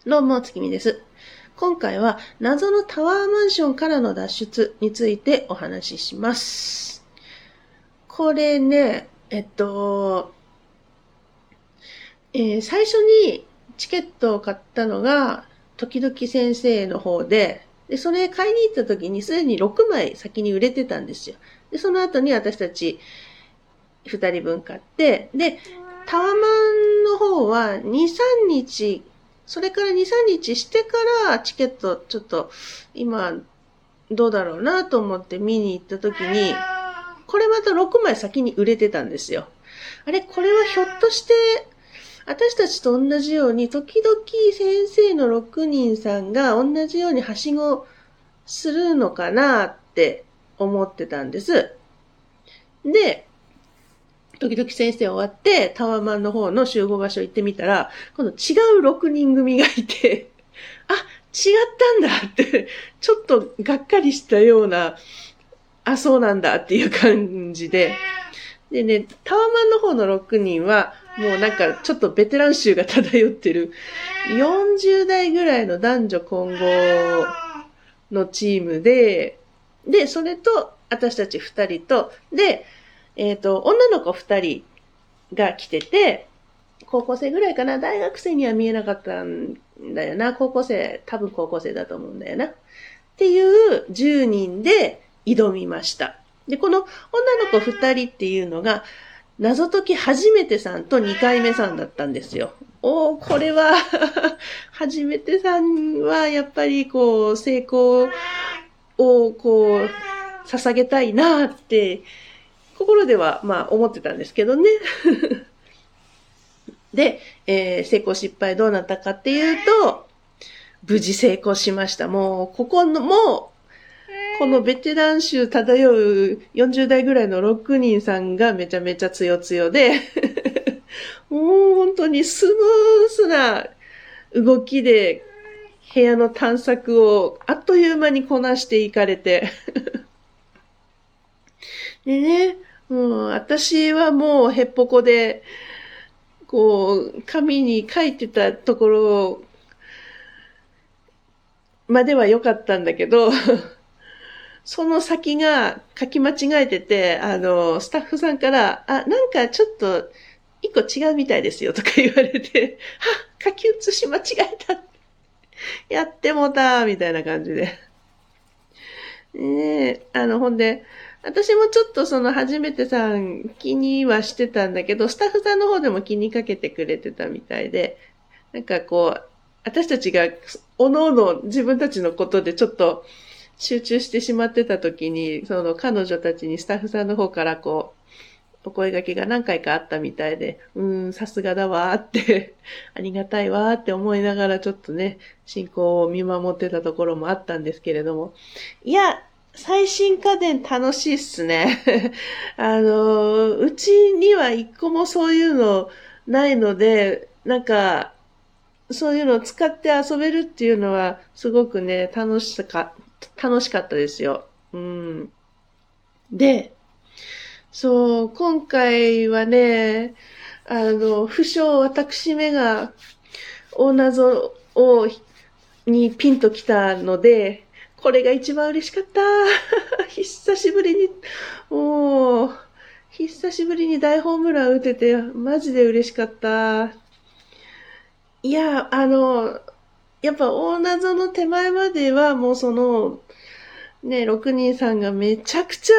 どうも、月見です。今回は謎のタワーマンションからの脱出についてお話しします。これね、最初にチケットを買ったのが、時々先生の方で、それ買いに行った時にすでに6枚先に売れてたんですよ。で、その後に私たち2人分買って、で、タワマンの方は2、3日、それから2、3日してからチケットちょっと今どうだろうなと思って見に行った時に、これまた6枚先に売れてたんですよ。あれ、これはひょっとして私たちと同じように時々先生の6人さんが同じようにはしごするのかなって思ってたんです。で、時々先生終わって、タワマンの方の集合場所行ってみたら、今度違う6人組がいて、あ、違ったんだって、ちょっとがっかりしたような、あ、そうなんだっていう感じで。でね、タワマンの方の6人は、もうなんかちょっとベテラン臭が漂ってる、40代ぐらいの男女混合のチームで、それと、私たち2人と、で、女の子2人が来てて、高校生ぐらいかな、大学生には見えなかったんだよな、多分高校生だと思うんだよな。っていう10人で挑みました。で、この女の子2人っていうのが、謎解き初めてさんと2回目さんだったんですよ。これは初めてさんはやっぱりこう、成功をこう、捧げたいなって、心ではまあ思ってたんですけどね。で、成功失敗どうなったかっていうと、無事成功しました。もう、このベテラン州漂う40代ぐらいの6人さんがめちゃめちゃ強強で、もう本当にスムースな動きで部屋の探索をあっという間にこなしていかれて。でね、私はもうへっぽこで、こう、紙に書いてたところまでは良かったんだけど、その先が書き間違えてて、スタッフさんから、なんかちょっと、一個違うみたいですよとか言われて、書き写し間違えた。やってもた、みたいな感じで。ほんで、私もちょっとその初めてさん気にはしてたんだけど、スタッフさんの方でも気にかけてくれてたみたいで、なんかこう、私たちが、おのおの自分たちのことでちょっと集中してしまってた時に、その彼女たちにスタッフさんの方からこう、お声掛けが何回かあったみたいで、さすがだわーって、ありがたいわーって思いながらちょっとね、進行を見守ってたところもあったんですけれども。いや、最新家電楽しいっすね。うちには一個もそういうのないので、なんか、そういうのを使って遊べるっていうのは、すごくね、楽しかったですよ。で、そう、今回はね、不詳私めが、大謎にピンときたので、これが一番嬉しかった。久しぶりに大ホームラン打てて、マジで嬉しかった。いや、やっぱ大謎の手前まではもうその、ね、6人さんがめちゃくちゃ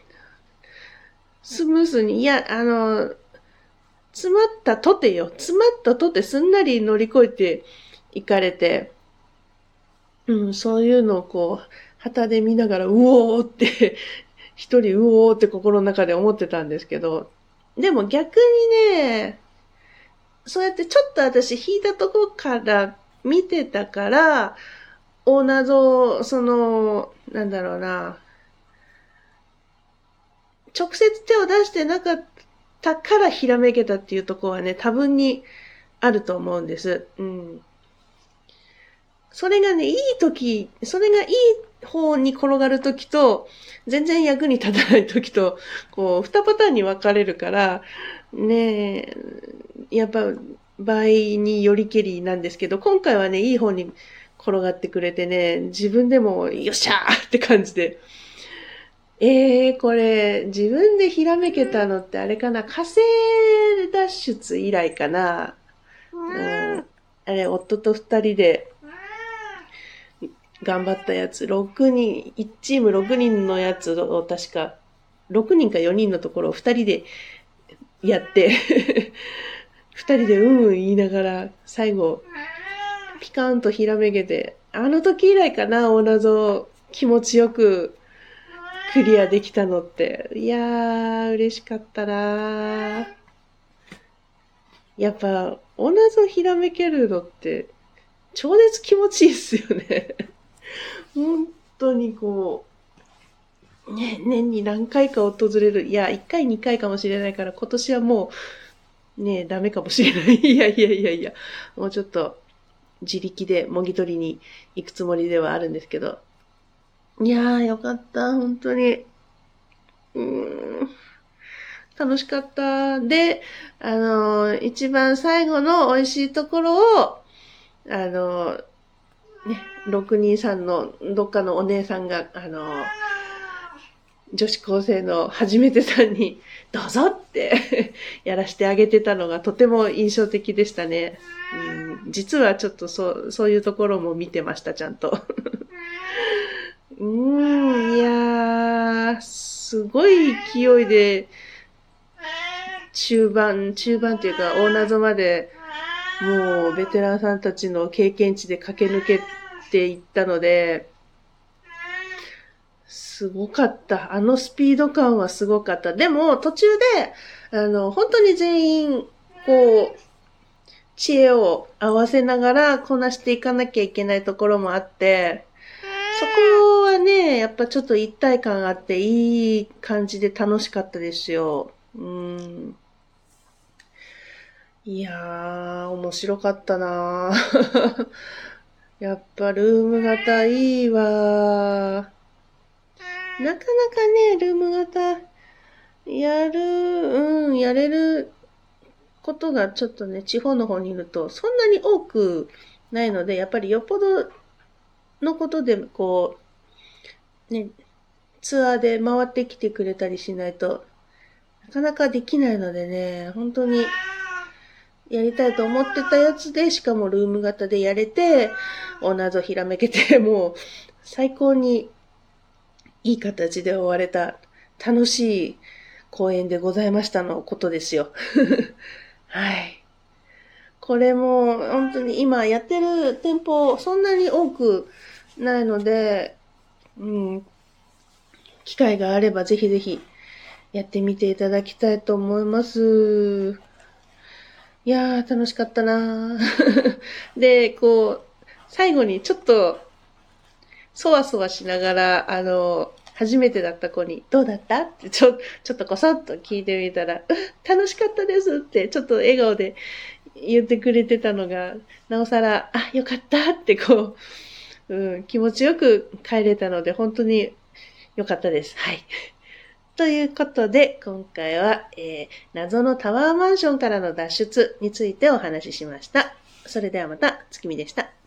スムースに、詰まったとてすんなり乗り越えていかれて、そういうのをこう、旗で見ながら、うおーって、一人うおーって心の中で思ってたんですけど、でも逆にね、そうやってちょっと私引いたとこから見てたから、大謎、なんだろうな、直接手を出してなかったからひらめけたっていうところはね、多分にあると思うんです。それがね、それがいい方に転がるときと、全然役に立たないときと、こう、二パターンに分かれるから、ねえ、やっぱ、 場合によりけりなんですけど、今回はね、いい方に転がってくれてね、自分でもよっしゃーって感じで。これ、自分でひらめけたのってあれかな、火星脱出以来かな。あれ、夫と二人で頑張ったやつ、6人、1チーム6人のやつを確か、6人か4人のところを2人でやって、2人で言いながら、最後、ピカーンとひらめけて、あの時以来かな、大謎気持ちよくクリアできたのって。いやー、嬉しかったなー。やっぱ、大謎ひらめけるのって、超絶気持ちいいっすよね。本当にこう、ね、年に何回か訪れる。いや、1回2回かもしれないから、今年はもう、ね、ダメかもしれない。いや。もうちょっと、自力でもぎ取りに行くつもりではあるんですけど。いやー、よかった。本当に。楽しかった。で、一番最後の美味しいところを、623のどっかのお姉さんが、女子高生の初めてさんに、どうぞってやらせてあげてたのがとても印象的でしたね。実はちょっとそういうところも見てました、ちゃんと。いやー、すごい勢いで、中盤っていうか、大謎まで、もう、ベテランさんたちの経験値で駆け抜けていったので、すごかった。あのスピード感はすごかった。でも、途中で、本当に全員、こう、知恵を合わせながらこなしていかなきゃいけないところもあって、そこはね、やっぱちょっと一体感あっていい感じで楽しかったですよ。いやー、面白かったなー。やっぱルーム型いいわー。なかなかね、ルーム型やれることがちょっとね、地方の方にいるとそんなに多くないので、やっぱりよっぽどのことで、こう、ね、ツアーで回ってきてくれたりしないと、なかなかできないのでね、本当に、やりたいと思ってたやつで、しかもルーム型でやれて、お謎ひらめけて、もう、最高にいい形で終われた、楽しい公演でございましたのことですよ。はい。これも、本当に今やってる店舗、そんなに多くないので、機会があればぜひぜひやってみていただきたいと思います。いやー、楽しかったなー。で、こう、最後にちょっと、そわそわしながら、初めてだった子に、どうだったってちょっとこそっと聞いてみたら、楽しかったですって、ちょっと笑顔で言ってくれてたのが、なおさら、よかったってこう、気持ちよく帰れたので、本当によかったです。はい。ということで、今回は、謎のタワーマンションからの脱出についてお話ししました。それではまた、月見でした。